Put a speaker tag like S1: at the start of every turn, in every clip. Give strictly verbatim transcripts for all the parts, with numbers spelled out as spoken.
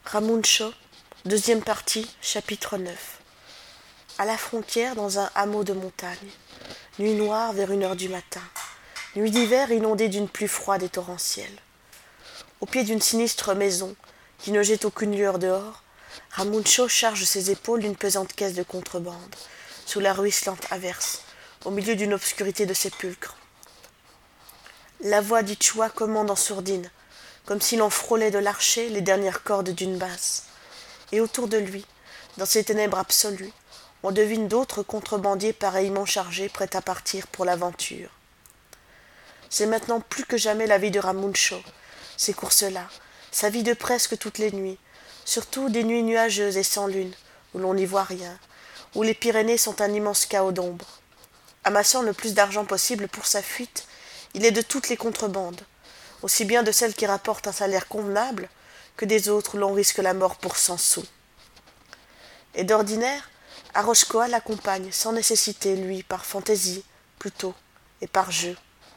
S1: Ramuncho, deuxième partie, chapitre neuf. À la frontière, dans un hameau de montagne, nuit noire vers une heure du matin, nuit d'hiver inondée d'une pluie froide et torrentielle. Au pied d'une sinistre maison, qui ne jette aucune lueur dehors, Ramuncho charge ses épaules d'une pesante caisse de contrebande, sous la ruisselante averse, au milieu d'une obscurité de sépulcre. La voix d'Ichua commande en sourdine, comme s'il en frôlait de l'archer les dernières cordes d'une basse. Et autour de lui, dans ces ténèbres absolues, on devine d'autres contrebandiers pareillement chargés, prêts à partir pour l'aventure. C'est maintenant plus que jamais la vie de Ramuncho, ces courses-là, sa vie de presque toutes les nuits, surtout des nuits nuageuses et sans lune, où l'on n'y voit rien, où les Pyrénées sont un immense chaos d'ombre. Amassant le plus d'argent possible pour sa fuite, il est de toutes les contrebandes, aussi bien de celles qui rapportent un salaire convenable que des autres où l'on risque la mort pour cent sous. Et d'ordinaire, Arochkoa l'accompagne sans nécessité, lui, par fantaisie, plutôt, et par jeu.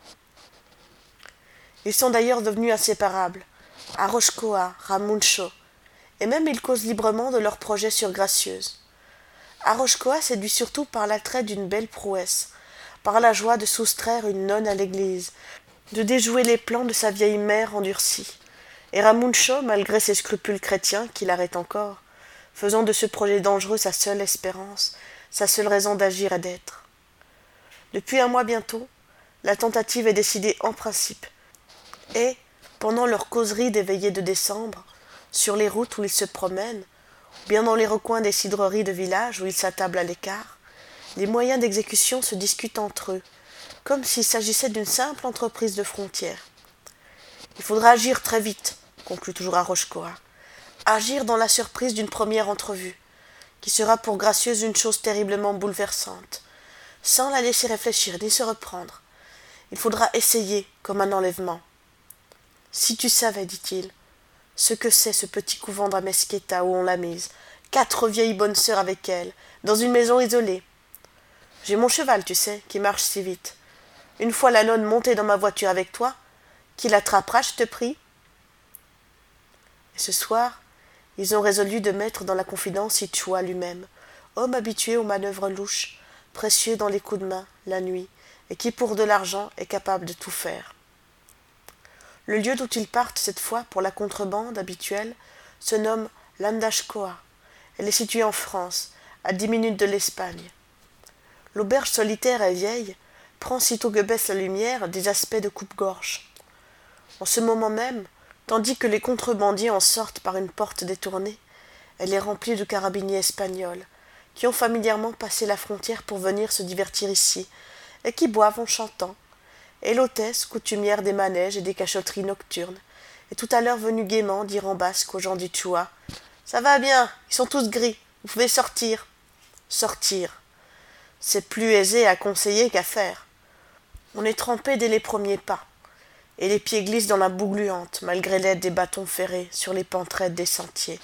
S1: Ils sont d'ailleurs devenus inséparables, Arochkoa, Ramuncho, et même ils causent librement de leurs projets sur Gracieuse. Arochkoa séduit surtout par l'attrait d'une belle prouesse, par la joie de soustraire une nonne à l'église, de déjouer les plans de sa vieille mère endurcie. Et Ramuncho, malgré ses scrupules chrétiens, qu'il arrête encore, faisant de ce projet dangereux sa seule espérance, sa seule raison d'agir et d'être. Depuis un mois bientôt, la tentative est décidée en principe, et, pendant leur causerie des veillées de décembre, sur les routes où ils se promènent, ou bien dans les recoins des cidreries de village où ils s'attablent à l'écart, les moyens d'exécution se discutent entre eux, comme s'il s'agissait d'une simple entreprise de frontière. Il faudra agir très vite, conclut toujours Arochkoa. Agir dans la surprise d'une première entrevue, qui sera pour Gracieuse une chose terriblement bouleversante, sans la laisser réfléchir ni se reprendre. Il faudra essayer comme un enlèvement. Si tu savais, dit-il, ce que c'est ce petit couvent de Mesquita où on l'a mise, quatre vieilles bonnes sœurs avec elle, dans une maison isolée. J'ai mon cheval, tu sais, qui marche si vite. Une fois la nonne montée dans ma voiture avec toi, qui l'attrapera, je te prie. Et ce soir, ils ont résolu de mettre dans la confidence Ichua lui-même, homme habitué aux manœuvres louches, précieux dans les coups de main, la nuit, et qui, pour de l'argent, est capable de tout faire. Le lieu d'où ils partent cette fois pour la contrebande habituelle se nomme Landashkoa. Elle est située en France, à dix minutes de l'Espagne. L'auberge solitaire et vieille prend, sitôt que baisse la lumière, des aspects de coupe-gorge. En ce moment même, tandis que les contrebandiers en sortent par une porte détournée, elle est remplie de carabiniers espagnols, qui ont familièrement passé la frontière pour venir se divertir ici, et qui boivent en chantant, et l'hôtesse, coutumière des manèges et des cachotteries nocturnes, est tout à l'heure venue gaiement dire en basque aux gens d'Ichua « Ça va bien, ils sont tous gris, vous pouvez sortir. » Sortir. C'est plus aisé à conseiller qu'à faire. On est trempé dès les premiers pas, et les pieds glissent dans la boue gluante, malgré l'aide des bâtons ferrés sur les pentes raides des sentiers.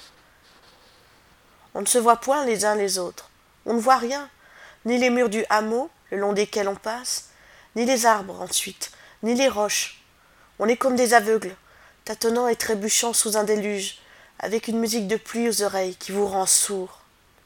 S1: On ne se voit point les uns les autres. On ne voit rien, ni les murs du hameau, le long desquels on passe, ni les arbres ensuite, ni les roches. On est comme des aveugles, tâtonnant et trébuchant sous un déluge, avec une musique de pluie aux oreilles qui vous rend sourd.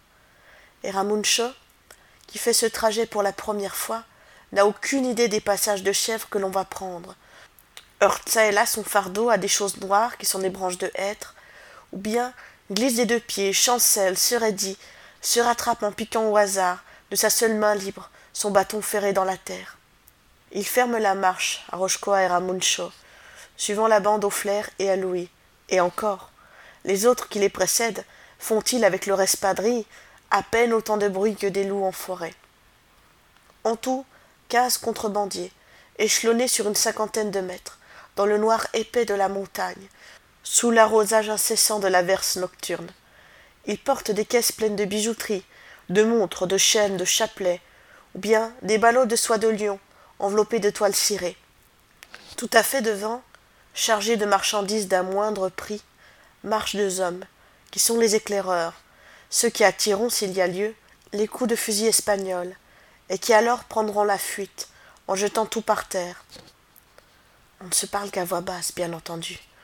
S1: Et Ramuncho, qui fait ce trajet pour la première fois, n'a aucune idée des passages de chèvres que l'on va prendre, heurte çà et là son fardeau à des choses noires qui sont des branches de hêtre, ou bien glisse des deux pieds, chancelle, se raidit, se rattrape en piquant au hasard, de sa seule main libre, son bâton ferré dans la terre. Il ferme la marche, Arochkoa et Ramuncho, suivant la bande au flair et à l'ouïe, et encore, les autres qui les précèdent font-ils avec leur espadrille à peine autant de bruit que des loups en forêt. En tout, quinze contrebandiers, échelonnés sur une cinquantaine de mètres, dans le noir épais de la montagne, sous l'arrosage incessant de l'averse nocturne. Ils portent des caisses pleines de bijouterie, de montres, de chaînes, de chapelets, ou bien des ballots de soie de lion, enveloppés de toile cirée. Tout à fait devant, chargés de marchandises d'un moindre prix, marchent deux hommes, qui sont les éclaireurs, ceux qui attireront, s'il y a lieu, les coups de fusil espagnols, et qui alors prendront la fuite, en jetant tout par terre. On ne se parle qu'à voix basse, bien entendu.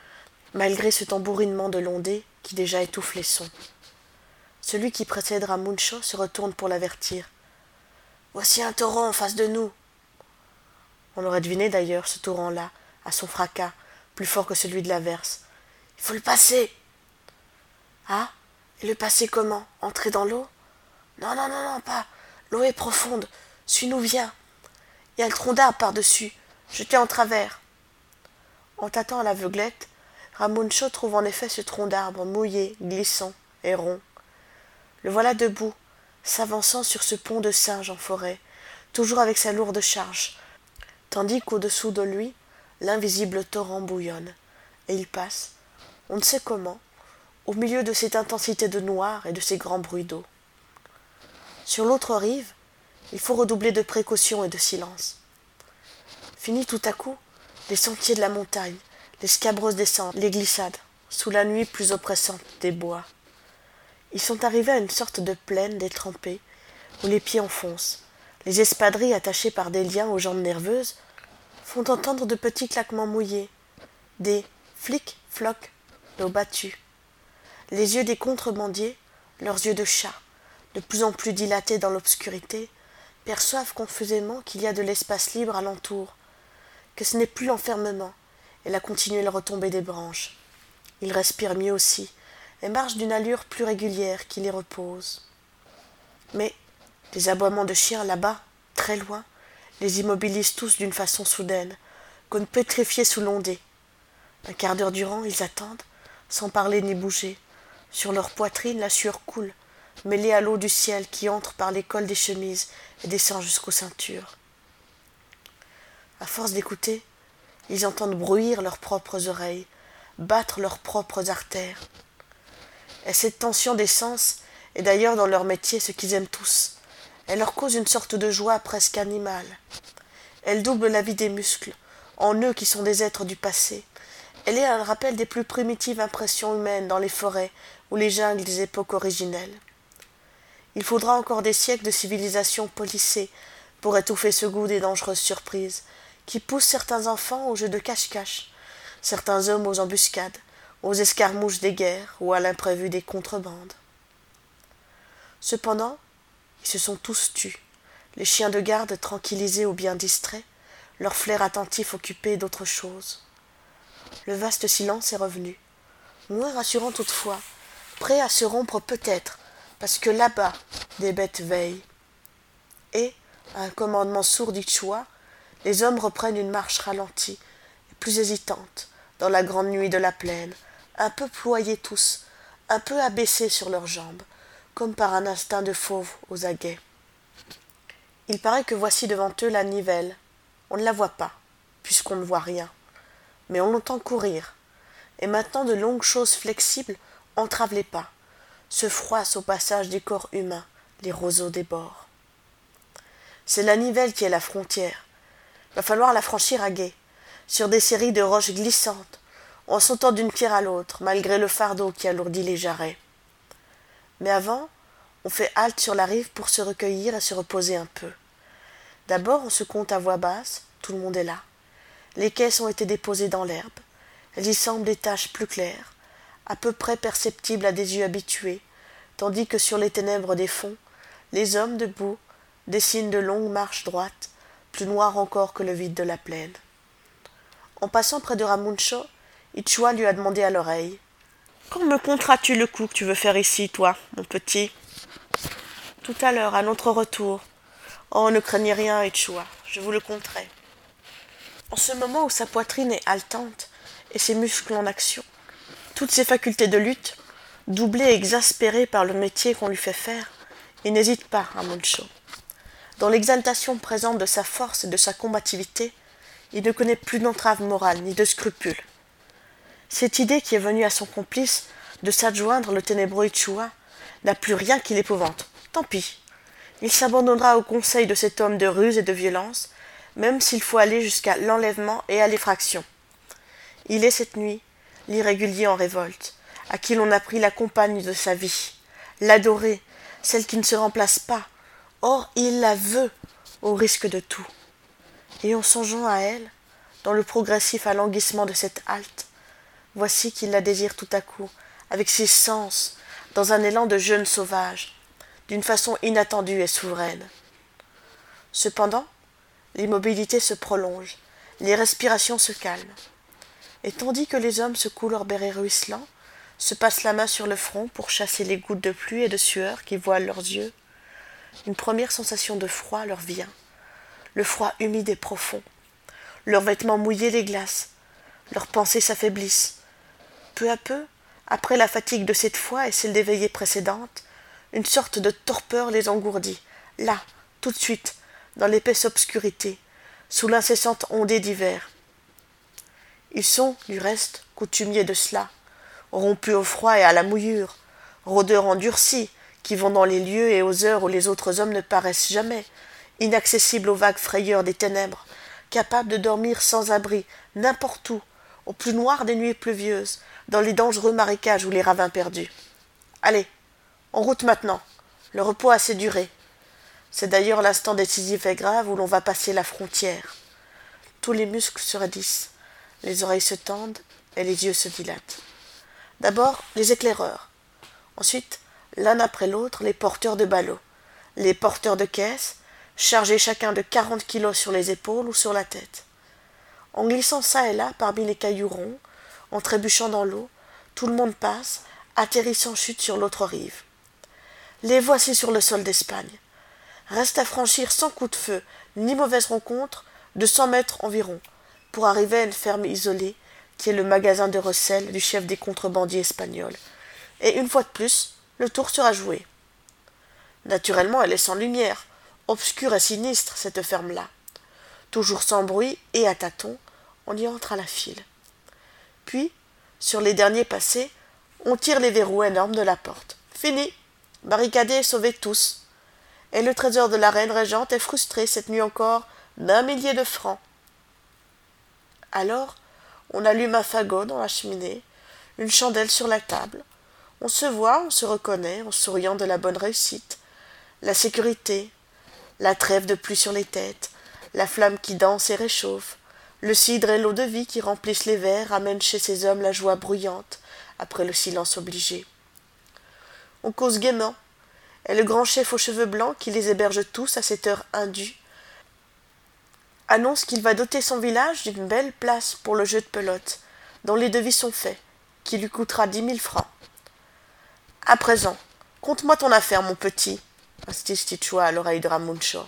S1: malgré ce tambourinement de l'ondée qui déjà étouffe les sons. Celui qui précède Ramuncho se retourne pour l'avertir. « Voici un torrent en face de nous !» On aurait deviné d'ailleurs ce torrent-là, à son fracas, plus fort que celui de l'averse. « Il faut le passer !»« Ah, et le passer comment? Entrer dans l'eau ?»« Non, non, non, non, pas. L'eau est profonde. Suis-nous, viens. Il y a le tronc d'arbre par-dessus. Jeté en travers. » En tâtant à l'aveuglette, Ramuncho trouve en effet ce tronc d'arbre mouillé, glissant et rond. Le voilà debout, s'avançant sur ce pont de singe en forêt, toujours avec sa lourde charge, tandis qu'au-dessous de lui, l'invisible torrent bouillonne, et il passe, on ne sait comment, au milieu de cette intensité de noir et de ces grands bruits d'eau. Sur l'autre rive, il faut redoubler de précaution et de silence. Fini tout à coup les sentiers de la montagne, les scabreuses descentes, les glissades, sous la nuit plus oppressante des bois. Ils sont arrivés à une sorte de plaine détrempée, où les pieds enfoncent. Les espadrilles attachées par des liens aux jambes nerveuses font entendre de petits claquements mouillés, des flic-floc d'eau battue. Les yeux des contrebandiers, leurs yeux de chat, de plus en plus dilatés dans l'obscurité, perçoivent confusément qu'il y a de l'espace libre alentour, que ce n'est plus l'enfermement et la continuelle retombée des branches. Ils respirent mieux aussi, et marchent d'une allure plus régulière qui les repose. Mais des aboiements de chiens là-bas, très loin, les immobilisent tous d'une façon soudaine, comme pétrifiés sous l'ondée. Un quart d'heure durant, ils attendent, sans parler ni bouger. Sur leur poitrine, la sueur coule, mêlée à l'eau du ciel qui entre par les cols des chemises et descend jusqu'aux ceintures. À force d'écouter, ils entendent bruire leurs propres oreilles, battre leurs propres artères. Et cette tension des sens est d'ailleurs dans leur métier ce qu'ils aiment tous. Elle leur cause une sorte de joie presque animale. Elle double la vie des muscles, en eux qui sont des êtres du passé. Elle est un rappel des plus primitives impressions humaines dans les forêts ou les jungles des époques originelles. Il faudra encore des siècles de civilisation policée pour étouffer ce goût des dangereuses surprises qui poussent certains enfants au jeu de cache-cache, certains hommes aux embuscades, aux escarmouches des guerres ou à l'imprévu des contrebandes. Cependant, ils se sont tous tus, les chiens de garde tranquillisés ou bien distraits, leur flair attentif occupé d'autre chose. Le vaste silence est revenu, moins rassurant toutefois, prêt à se rompre peut-être, parce que là-bas, des bêtes veillent. Et, à un commandement sourd d'Ichua, les hommes reprennent une marche ralentie, et plus hésitante, dans la grande nuit de la plaine, un peu ployés tous, un peu abaissés sur leurs jambes, comme par un instinct de fauve aux aguets. Il paraît que voici devant eux la nivelle. On ne la voit pas, puisqu'on ne voit rien, mais on l'entend courir, et maintenant de longues choses flexibles entravent les pas, se froissent au passage des corps humains, les roseaux des bords. C'est la nivelle qui est la frontière. Va falloir la franchir à gué, sur des séries de roches glissantes, en sautant d'une pierre à l'autre, malgré le fardeau qui alourdit les jarrets. Mais avant, on fait halte sur la rive pour se recueillir et se reposer un peu. D'abord, on se compte à voix basse, tout le monde est là. Les caisses ont été déposées dans l'herbe. Elles y semblent des taches plus claires, à peu près perceptibles à des yeux habitués, tandis que sur les ténèbres des fonds, les hommes debout dessinent de longues marches droites, plus noires encore que le vide de la plaine. En passant près de Ramuncho, Ichua lui a demandé à l'oreille. « Quand me compteras-tu le coup que tu veux faire ici, toi, mon petit ?»« Tout à l'heure, à notre retour. Oh, ne craignez rien, Ichua, je vous le compterai. » En ce moment où sa poitrine est haletante et ses muscles en action, toutes ses facultés de lutte, doublées et exaspérées par le métier qu'on lui fait faire, il n'hésite pas, Ramuncho. Dans l'exaltation présente de sa force et de sa combativité, il ne connaît plus d'entrave morale ni de scrupules. Cette idée qui est venue à son complice de s'adjoindre le ténébreux Ichua n'a plus rien qui l'épouvante. Tant pis. Il s'abandonnera au conseil de cet homme de ruse et de violence, même s'il faut aller jusqu'à l'enlèvement et à l'effraction. Il est cette nuit l'irrégulier en révolte, à qui l'on a pris la compagne de sa vie, l'adorée, celle qui ne se remplace pas. Or, il la veut, au risque de tout. Et en songeant à elle, dans le progressif alanguissement de cette halte, Voici qu'il la désire tout à coup, avec ses sens, dans un élan de jeune sauvage, d'une façon inattendue et souveraine. Cependant, l'immobilité se prolonge, les respirations se calment. Et tandis que les hommes secouent leurs bérets ruisselants, se passent la main sur le front pour chasser les gouttes de pluie et de sueur qui voilent leurs yeux, une première sensation de froid leur vient, le froid humide et profond. Leurs vêtements mouillés les glacent, leurs pensées s'affaiblissent. Peu à peu, après la fatigue de cette fois et celle des veillées précédentes, une sorte de torpeur les engourdit, là, tout de suite, dans l'épaisse obscurité, sous l'incessante ondée d'hiver. Ils sont, du reste, coutumiers de cela, rompus au froid et à la mouillure, rôdeurs endurcis, qui vont dans les lieux et aux heures où les autres hommes ne paraissent jamais, inaccessibles aux vagues frayeurs des ténèbres, capables de dormir sans abri, n'importe où, au plus noir des nuits pluvieuses, dans les dangereux marécages ou les ravins perdus. Allez, en route maintenant, le repos a assez duré. C'est d'ailleurs l'instant décisif et grave où l'on va passer la frontière. Tous les muscles se raidissent, les oreilles se tendent et les yeux se dilatent. D'abord, les éclaireurs. Ensuite, l'un après l'autre, les porteurs de ballots, les porteurs de caisses, chargés chacun de quarante kilos sur les épaules ou sur la tête. En glissant çà et là parmi les cailloux ronds, en trébuchant dans l'eau, tout le monde passe, atterrit sans chute sur l'autre rive. Les voici sur le sol d'Espagne. Reste à franchir sans coup de feu, ni mauvaise rencontre, de cent mètres environ, pour arriver à une ferme isolée, qui est le magasin de recel du chef des contrebandiers espagnols. Et une fois de plus, le tour sera joué. Naturellement, elle est sans lumière, obscure et sinistre, cette ferme-là. Toujours sans bruit et à tâtons, on y entre à la file. Puis, sur les derniers passés, on tire les verrous énormes de la porte. Fini, barricadés et sauvés tous. Et le trésor de la reine régente est frustré cette nuit encore d'un millier de francs. Alors, on allume un fagot dans la cheminée, une chandelle sur la table. On se voit, on se reconnaît, en souriant de la bonne réussite. La sécurité, la trêve de pluie sur les têtes, la flamme qui danse et réchauffe, le cidre et l'eau-de-vie qui remplissent les verres amènent chez ces hommes la joie bruyante, après le silence obligé. On cause gaiement, et le grand chef aux cheveux blancs, qui les héberge tous à cette heure indue, annonce qu'il va doter son village d'une belle place pour le jeu de pelote, dont les devis sont faits, qui lui coûtera dix mille francs. À présent, conte-moi ton affaire, mon petit, insiste Quichua à l'oreille de Ramuncho.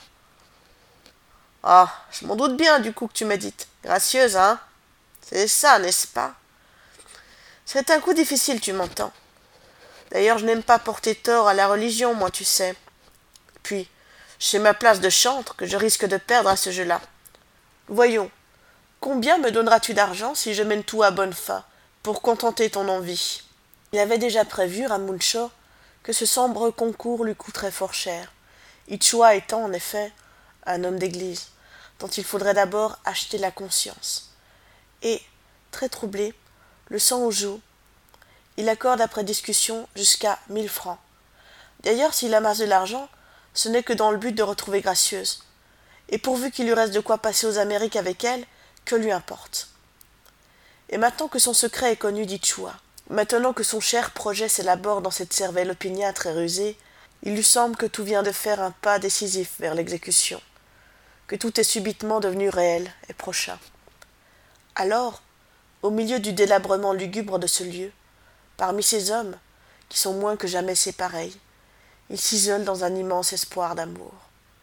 S1: Ah, je m'en doute bien du coup que tu médites. Gracieuse, hein? C'est ça, n'est-ce pas? C'est un coup difficile, tu m'entends. D'ailleurs, je n'aime pas porter tort à la religion, moi, tu sais. Puis, j'ai ma place de chantre que je risque de perdre à ce jeu-là. Voyons, combien me donneras-tu d'argent si je mène tout à bonne fin, pour contenter ton envie? Il avait déjà prévu, Ramuncho, que ce sombre concours lui coûterait fort cher, Quichua étant, en effet, un homme d'église, dont il faudrait d'abord acheter la conscience. Et, très troublé, le sang aux joues, il accorde après discussion jusqu'à mille francs. D'ailleurs, s'il amasse de l'argent, ce n'est que dans le but de retrouver Gracieuse. Et pourvu qu'il lui reste de quoi passer aux Amériques avec elle, que lui importe. Et maintenant que son secret est connu d'Quichua, maintenant que son cher projet s'élabore dans cette cervelle opiniâtre et rusée, il lui semble que tout vient de faire un pas décisif vers l'exécution, que tout est subitement devenu réel et prochain. Alors, au milieu du délabrement lugubre de ce lieu, parmi ces hommes, qui sont moins que jamais ses pareils, il s'isole dans un immense espoir d'amour.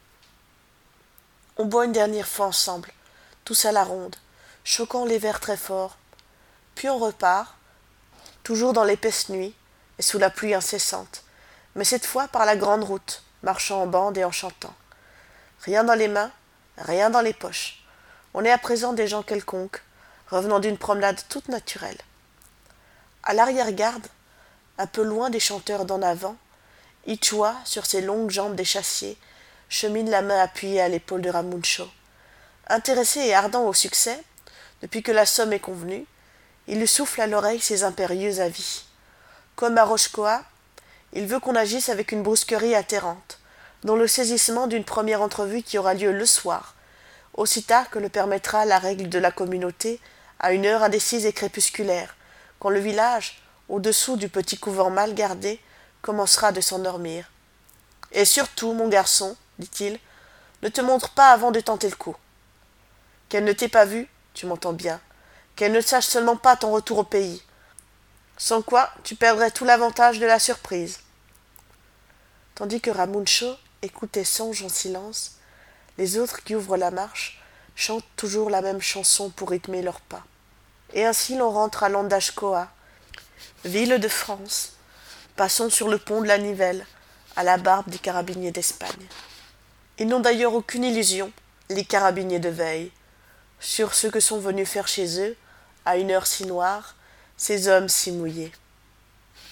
S1: On boit une dernière fois ensemble, tous à la ronde, choquant les verres très forts, puis on repart, toujours dans l'épaisse nuit et sous la pluie incessante, mais cette fois par la grande route, marchant en bande et en chantant. Rien dans les mains, rien dans les poches. On est à présent des gens quelconques, revenant d'une promenade toute naturelle. À l'arrière-garde, un peu loin des chanteurs d'en avant, Quichua, sur ses longues jambes d'échassier, chemine la main appuyée à l'épaule de Ramuncho. Intéressé et ardent au succès, depuis que la somme est convenue, il lui souffle à l'oreille ses impérieux avis. Comme à Rochecoa, il veut qu'on agisse avec une brusquerie atterrante, dont le saisissement d'une première entrevue qui aura lieu le soir, aussi tard que le permettra la règle de la communauté, à une heure indécise et crépusculaire, quand le village, au-dessous du petit couvent mal gardé, commencera de s'endormir. Et surtout, mon garçon, dit-il, ne te montre pas avant de tenter le coup. Qu'elle ne t'ait pas vu, tu m'entends bien, qu'elle ne sache seulement pas ton retour au pays, sans quoi tu perdrais tout l'avantage de la surprise. » Tandis que Ramuncho écoutait songe en silence, les autres qui ouvrent la marche chantent toujours la même chanson pour rythmer leurs pas. Et ainsi l'on rentre à Landashkoa, ville de France. Passons sur le pont de la Nivelle, à la barbe des carabiniers d'Espagne. Ils n'ont d'ailleurs aucune illusion, les carabiniers de veille, sur ce que sont venus faire chez eux, à une heure si noire, ces hommes si mouillés.